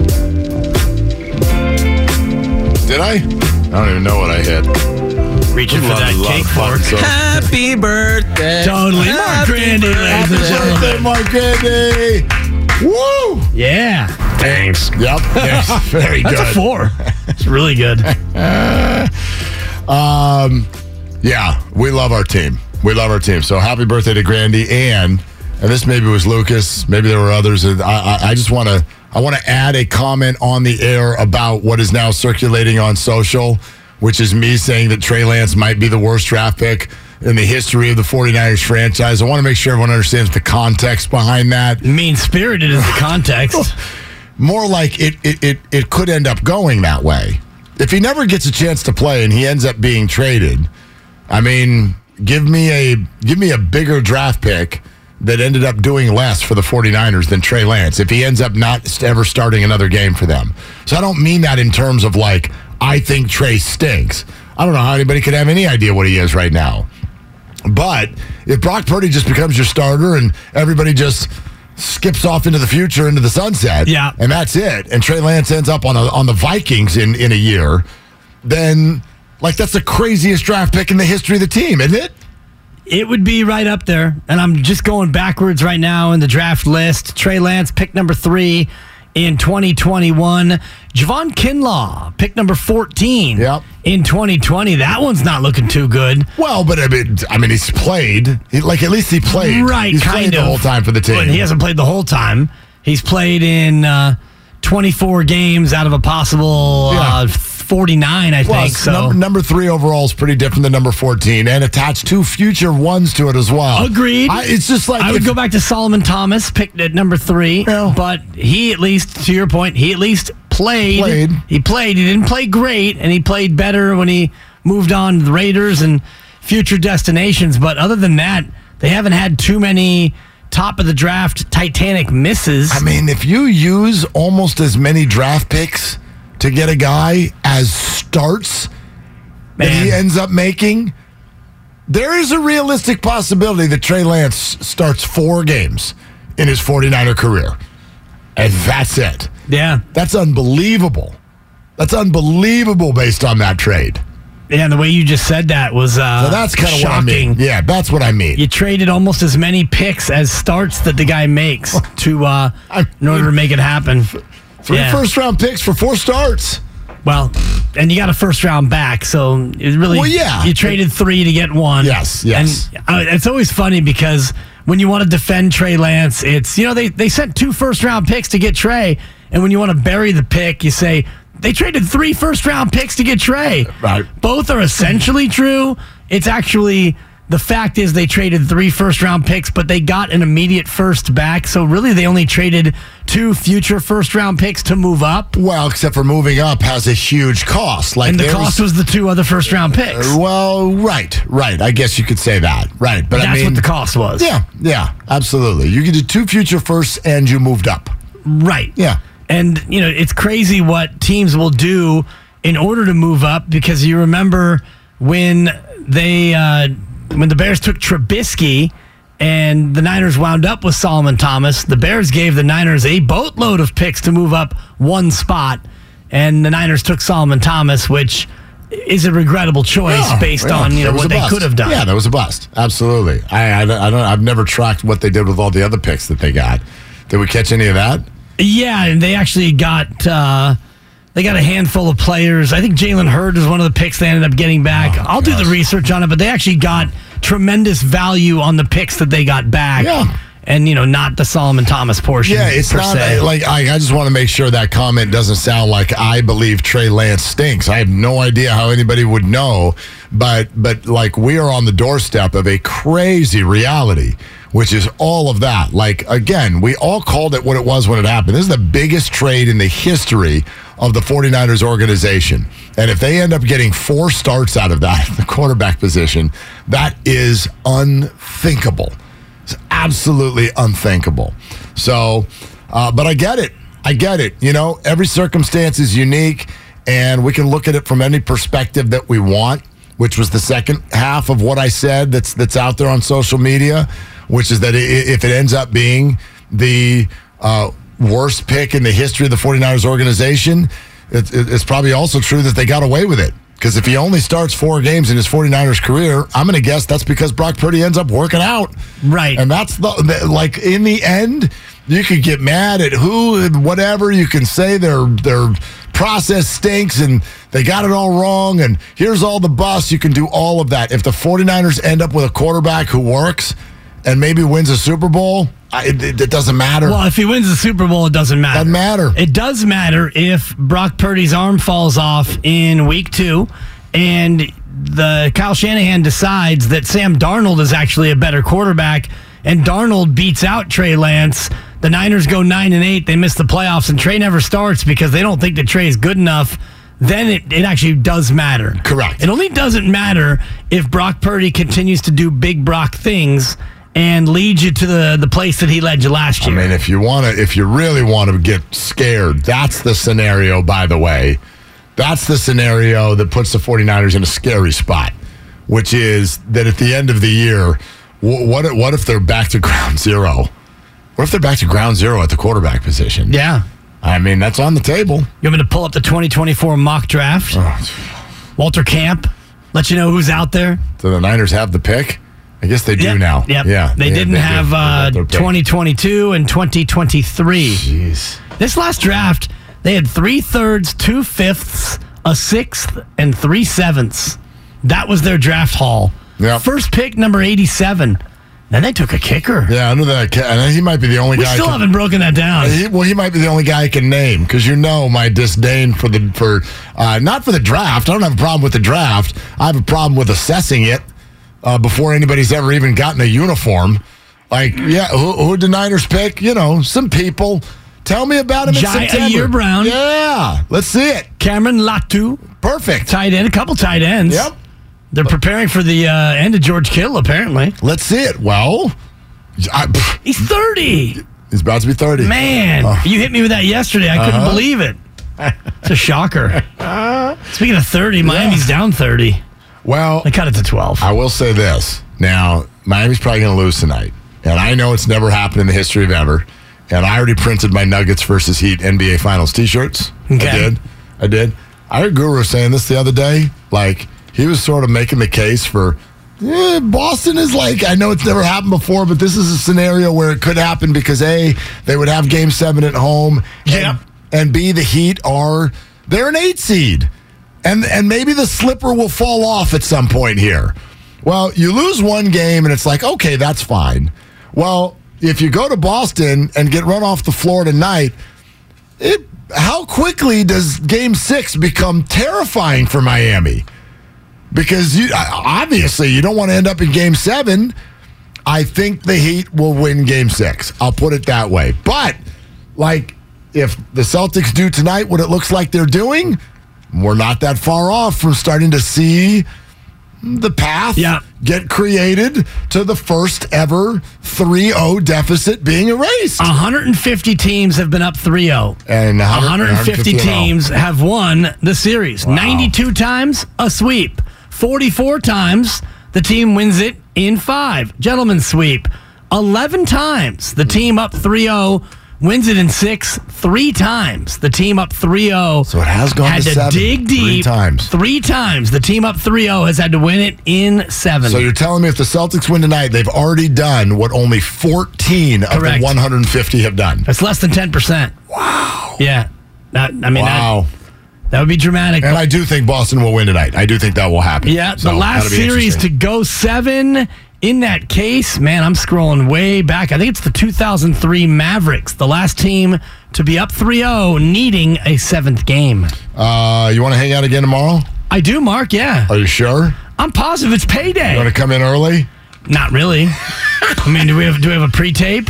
Did I? I don't even know what I hit. Reaching for that cake part. So. Happy birthday. Totally. Mark Grandy. Happy birthday, Mark Grandy. Woo! Yeah. Thanks. Yep. Yes. Very good. That's a 4. It's really good. Yeah, we love our team. We love our team. So happy birthday to Grandy. And this maybe was Lucas. Maybe there were others. I just want to add a comment on the air about what is now circulating on social, which is me saying that Trey Lance might be the worst draft pick in the history of the 49ers franchise. I want to make sure everyone understands the context behind that. Mean-spirited is the context. More like it could end up going that way. If he never gets a chance to play and he ends up being traded, I mean, give me a bigger draft pick that ended up doing less for the 49ers than Trey Lance if he ends up not ever starting another game for them. So I don't mean that in terms of like, I think Trey stinks. I don't know how anybody could have any idea what he is right now. But if Brock Purdy just becomes your starter and everybody just skips off into the future, into the sunset, yeah, and that's it, and Trey Lance ends up on the Vikings in a year, then like that's the craziest draft pick in the history of the team, isn't it? It would be right up there. And I'm just going backwards right now in the draft list. Trey Lance, pick number 3 in 2021. Javon Kinlaw, pick number 14 in 2020. That one's not looking too good. Well, but I mean, he's played. At least he played. Right, he's kind played of. the whole time for the team. But he hasn't played the whole time. He's played in 24 games out of a possible 49, I think. So number 3 overall is pretty different than number 14, and attached 2 future ones to it as well. Agreed. It's just like I would go back to Solomon Thomas, picked at number 3, but he at least, to your point, he at least played. He played. He didn't play great, and he played better when he moved on to the Raiders and future destinations. But other than that, they haven't had too many top of the draft Titanic misses. I mean, if you use almost as many draft picks to get a guy as starts that he ends up making, there is a realistic possibility that Trey Lance starts 4 games in his 49er career. And that's it. Yeah. That's unbelievable. That's unbelievable based on that trade. Yeah, and the way you just said that was So that's kind of what I shocking. mean. Yeah, that's what I mean. You traded almost as many picks as starts that the guy makes in order to make it happen. 3 first-round picks for 4 starts. Well, and you got a first-round back, so it really. Well, yeah. You traded 3 to get 1. Yes. And it's always funny because when you want to defend Trey Lance, it's they sent 2 first-round picks to get Trey, and when you want to bury the pick, you say they traded 3 first-round picks to get Trey. Right. Both are essentially true. It's actually. The fact is they traded 3 first-round picks, but they got an immediate first back. So really they only traded 2 future first-round picks to move up. Well, except for moving up has a huge cost. And the cost was the 2 other first-round picks. Right. I guess you could say that. Right. But that's what the cost was. Yeah, absolutely. You did 2 future firsts and you moved up. Right. Yeah. And, it's crazy what teams will do in order to move up because you remember when when the Bears took Trubisky and the Niners wound up with Solomon Thomas, the Bears gave the Niners a boatload of picks to move up 1 spot, and the Niners took Solomon Thomas, which is a regrettable choice based on what they could have done. Yeah, that was a bust. Absolutely. I've never tracked what they did with all the other picks that they got. Did we catch any of that? Yeah, and they actually got... They got a handful of players. I think Jalen Hurd was one of the picks they ended up getting back. I'll do the research on it, but they actually got tremendous value on the picks that they got back. Yeah. And, not the Solomon Thomas portion. Yeah, it's not like I just want to make sure that comment doesn't sound like I believe Trey Lance stinks. I have no idea how anybody would know, but like we are on the doorstep of a crazy reality, which is all of that. Like, again, we all called it what it was when it happened. This is the biggest trade in the history of the 49ers organization. And if they end up getting 4 starts out of that, the quarterback position, that is unthinkable. It's absolutely unthinkable. So, but I get it. Every circumstance is unique, and we can look at it from any perspective that we want, which was the second half of what I said that's out there on social media, which is that if it ends up being the worst pick in the history of the 49ers organization, it's probably also true that they got away with it. Because if he only starts 4 games in his 49ers career, I'm going to guess that's because Brock Purdy ends up working out. Right. And that's like in the end, you could get mad at whatever. You can say their process stinks and they got it all wrong and here's all the bust. You can do all of that. If the 49ers end up with a quarterback who works and maybe wins a Super Bowl, it doesn't matter. Well, if he wins the Super Bowl, it doesn't matter. Doesn't matter. It does matter if Brock Purdy's arm falls off in week 2 and the Kyle Shanahan decides that Sam Darnold is actually a better quarterback and Darnold beats out Trey Lance. The Niners go 9-8. They miss the playoffs and Trey never starts because they don't think that Trey is good enough. Then it actually does matter. Correct. It only doesn't matter if Brock Purdy continues to do big Brock things and lead you to the place that he led you last year. I mean, if you really want to get scared, that's the scenario, by the way. That's the scenario that puts the 49ers in a scary spot, which is that at the end of the year, what if they're back to ground zero? What if they're back to ground zero at the quarterback position? Yeah. I mean, that's on the table. You want me to pull up the 2024 mock draft? Walter Camp, let you know who's out there. So the Niners have the pick? I guess they do now. Yep. Yeah. They didn't have 2022 and 2023. Jeez. This last draft, they had 3/3, 2/5, a 6th, and 3/7. That was their draft haul. Yep. First pick, number 87. Then they took a kicker. Yeah, under that. And he might be the only guy. We still haven't broken that down. He might be the only guy I can name because my disdain for not for the draft. I don't have a problem with the draft. I have a problem with assessing it before anybody's ever even gotten a uniform. Like, yeah, who did the Niners pick? Some people. Tell me about him in September. Jair Brown. Yeah, let's see it. Cameron Latu. Perfect. Tight end, a couple tight ends. Yep. They're preparing for the end of George Kittle, apparently. Let's see it. Well, he's 30. He's about to be 30. Man, you hit me with that yesterday. I couldn't believe it. It's a shocker. Speaking of 30, Miami's down 30. Well, they cut it to 12. I will say this. Now, Miami's probably going to lose tonight. And I know it's never happened in the history of ever. And I already printed my Nuggets versus Heat NBA Finals t-shirts. Okay. I did. I heard Guru saying this the other day. Like, he was sort of making the case for Boston is like, I know it's never happened before, but this is a scenario where it could happen because A, they would have Game 7 at home, and B, the Heat they're an 8 seed. And maybe the slipper will fall off at some point here. Well, you lose one game and it's like, okay, that's fine. Well, if you go to Boston and get run off the floor tonight, how quickly does Game 6 become terrifying for Miami? Because obviously you don't want to end up in Game 7. I think the Heat will win Game 6. I'll put it that way. But, if the Celtics do tonight what it looks like they're doing, we're not that far off from starting to see the path get created to the first ever 3-0 deficit being erased. 150 teams have been up 3-0. And 150 teams have won the series. Wow. 92 times, a sweep. 44 times, the team wins it in 5. Gentlemen's sweep. 11 times, the team up 3-0 wins it in 6. 3 times, the team up 3-0. So it has gone to 7. Had to dig deep. 3 times. 3 times, the team up 3-0 has had to win it in 7. So you're telling me if the Celtics win tonight, they've already done what only 14 of the 150 have done. That's less than 10%. Wow. Yeah. Wow. That would be dramatic. And I do think Boston will win tonight. I do think that will happen. Yeah, the last series to go 7 in that case, man, I'm scrolling way back. I think it's the 2003 Mavericks, the last team to be up 3-0, needing a 7th game. You want to hang out again tomorrow? I do, Mark, yeah. Are you sure? I'm positive it's payday. You want to come in early? Not really. I mean, do we have a pre-tape?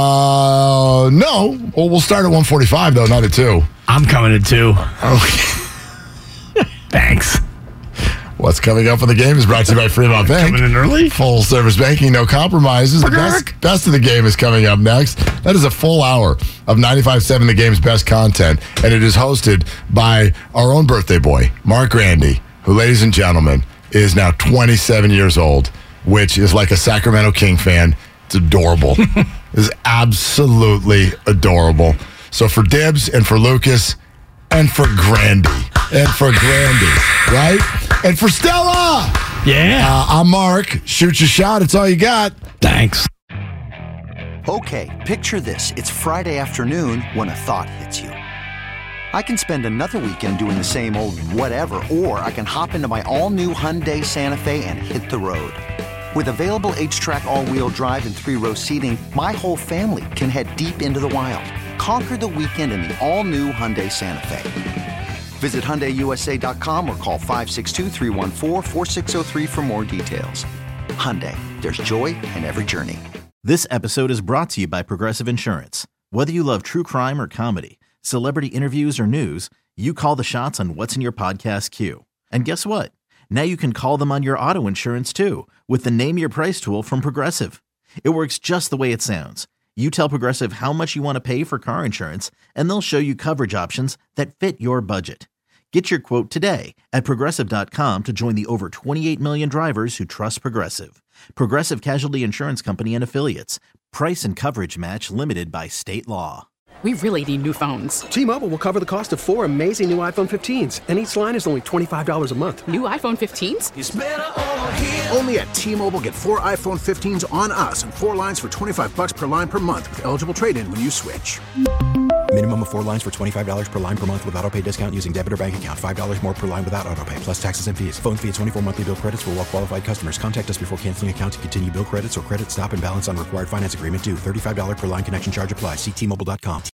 No. Well, we'll start at 1:45 though, not at 2. I'm coming at 2. Okay. Thanks. What's coming up for the game is brought to you by Fremont Bank. Coming in early? Full service banking, no compromises. The best of the game is coming up next. That is a full hour of 95.7 The Game's best content, and it is hosted by our own birthday boy, Mark Randy, who, ladies and gentlemen, is now 27 years old, which is like a Sacramento King fan. It's adorable. It's absolutely adorable. So for Dibs and for Lucas and for Grandy right? And for Stella. Yeah. I'm Mark. Shoot your shot. It's all you got. Thanks. Okay, picture this. It's Friday afternoon when a thought hits you. I can spend another weekend doing the same old whatever, or I can hop into my all-new Hyundai Santa Fe and hit the road. With available H-Track all-wheel drive and 3-row seating, my whole family can head deep into the wild. Conquer the weekend in the all-new Hyundai Santa Fe. Visit HyundaiUSA.com or call 562-314-4603 for more details. Hyundai, there's joy in every journey. This episode is brought to you by Progressive Insurance. Whether you love true crime or comedy, celebrity interviews or news, you call the shots on what's in your podcast queue. And guess what? Now you can call them on your auto insurance too with the Name Your Price tool from Progressive. It works just the way it sounds. You tell Progressive how much you want to pay for car insurance, and they'll show you coverage options that fit your budget. Get your quote today at Progressive.com to join the over 28 million drivers who trust Progressive. Progressive Casualty Insurance Company and Affiliates. Price and coverage match limited by state law. We really need new phones. T-Mobile will cover the cost of 4 amazing new iPhone 15s, and each line is only $25 a month. New iPhone 15s? It's better over here. Only at T-Mobile, get 4 iPhone 15s on us and 4 lines for $25 per line per month with eligible trade-in when you switch. Minimum of 4 lines for $25 per line per month with autopay discount using debit or bank account. $5 more per line without autopay, plus taxes and fees. Phone fee at 24 monthly bill credits for well-qualified customers. Contact us before canceling account to continue bill credits or credit stop and balance on required finance agreement due. $35 per line connection charge applies. See T-Mobile.com.